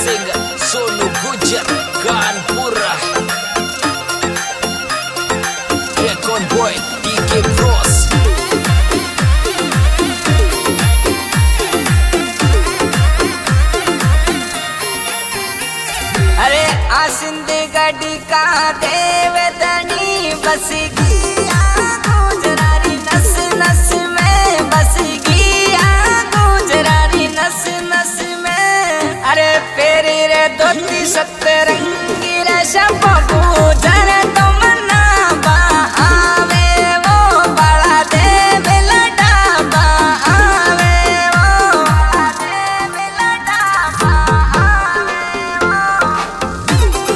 Singer Sonu Gujar Kanpur record boy TK bros. अरे आसिंदी गड्डी का देवदनी बस गया गुजरारी नस नस में बस गया गुजरारी नस नस में। अरे फेरी रे धोती सतरंगी रे शब गुजर तो मना आवे वो बड़ा देव लडाबा आवे वो बड़ा देव लडाबा आवे वो।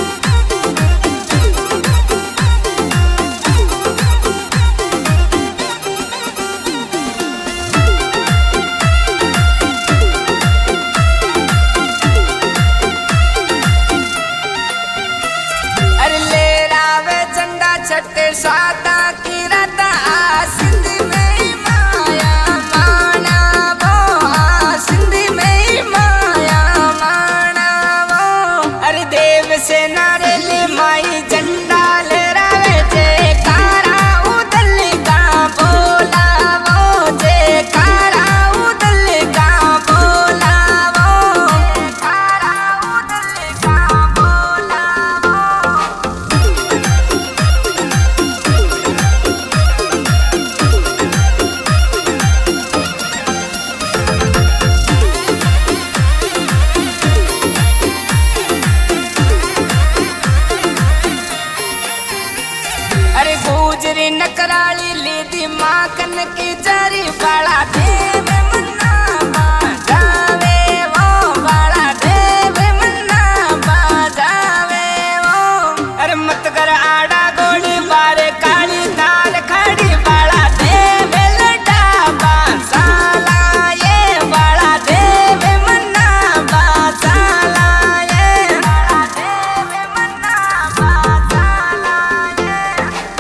अरे ले रावे झंडा छटे सादा की रता सिंध में माया माना वो सिंध में माया माना वो। अरे देव से नारे ले माई झंडा ले रावे जयकारा उदल का बोला वो जयकारा उदल का बोला वो जयकारा उदल का बोला वो। अरे गुजरी नकराली लीदी माखन की जरी बड़ा देव मन्ना बाजावे वो बड़ा देव मन्ना बाजावे वो। अरे मत कर आड़ा गोली बारे काली दाल खड़ी बड़ा देव लडाबा साला ये बड़ा देव मन्ना बासाला ये बड़ा देव मन्ना बासाला ये।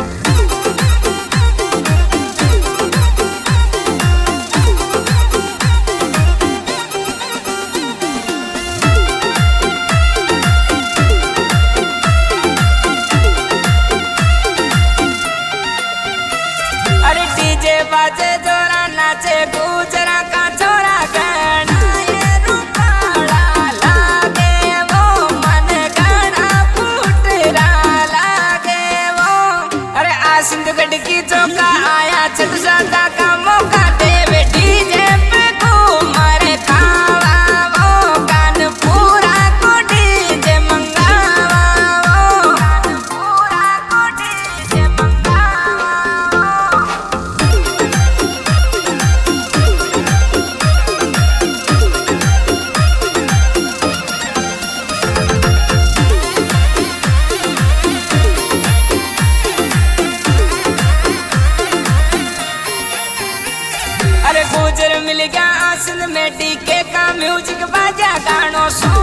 अरे डीजे बाजे जोरा नाचे गुजरा का छोरा गणा ये रूपाड़ा लागे वो मन गणा फूटरा लागे वो। अरे आसिंद गढ़ चौका आया छठ सादा का मौका देवे डीजे पे घूमर खावा वो कान पूरा को डीजे मंगावा वो कान पूरा को डीजे मंगावा वो। अरे गुजर मिल गया आसिंद में डीके का म्यूजिक बाजा गानों